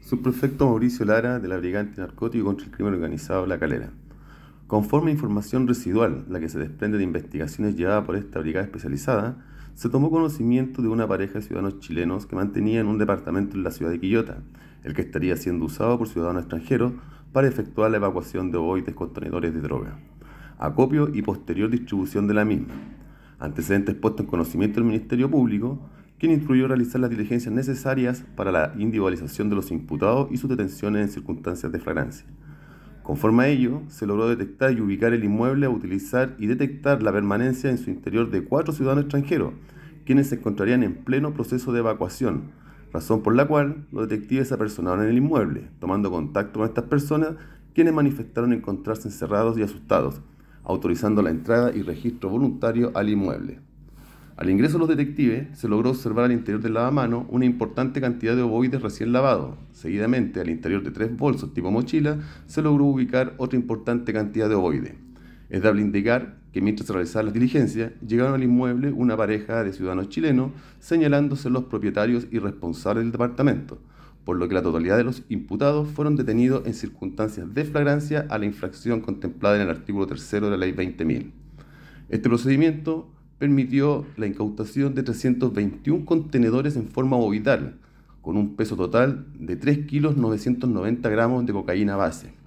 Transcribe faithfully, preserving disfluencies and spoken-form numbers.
Subprefecto Mauricio Lara, de la Brigada Antinarcótico contra el Crimen Organizado La Calera. Conforme a información residual, la que se desprende de investigaciones llevadas por esta brigada especializada, se tomó conocimiento de una pareja de ciudadanos chilenos que mantenían un departamento en la ciudad de Quillota, el que estaría siendo usado por ciudadanos extranjeros para efectuar la evacuación de ovoides contenedores de droga, acopio y posterior distribución de la misma. Antecedentes puestos en conocimiento del Ministerio Público, quien instruyó realizar las diligencias necesarias para la individualización de los imputados y sus detenciones en circunstancias de flagrancia. Conforme a ello, se logró detectar y ubicar el inmueble a utilizar y detectar la permanencia en su interior de cuatro ciudadanos extranjeros, quienes se encontrarían en pleno proceso de evacuación, razón por la cual los detectives se apersonaron en el inmueble, tomando contacto con estas personas, quienes manifestaron encontrarse encerrados y asustados, autorizando la entrada y registro voluntario al inmueble. Al ingreso de los detectives, se logró observar al interior del lavamanos una importante cantidad de ovoides recién lavados. Seguidamente, al interior de tres bolsos tipo mochila, se logró ubicar otra importante cantidad de ovoides. Es dable indicar que mientras se realizaban las diligencias, llegaron al inmueble una pareja de ciudadanos chilenos, señalándose los propietarios y responsables del departamento, por lo que la totalidad de los imputados fueron detenidos en circunstancias de flagrancia a la infracción contemplada en el artículo tercero de la Ley veinte mil. Este procedimiento permitió la incautación de trescientos veintiún contenedores en forma ovoidal, con un peso total de tres kilos novecientos noventa gramos de cocaína base.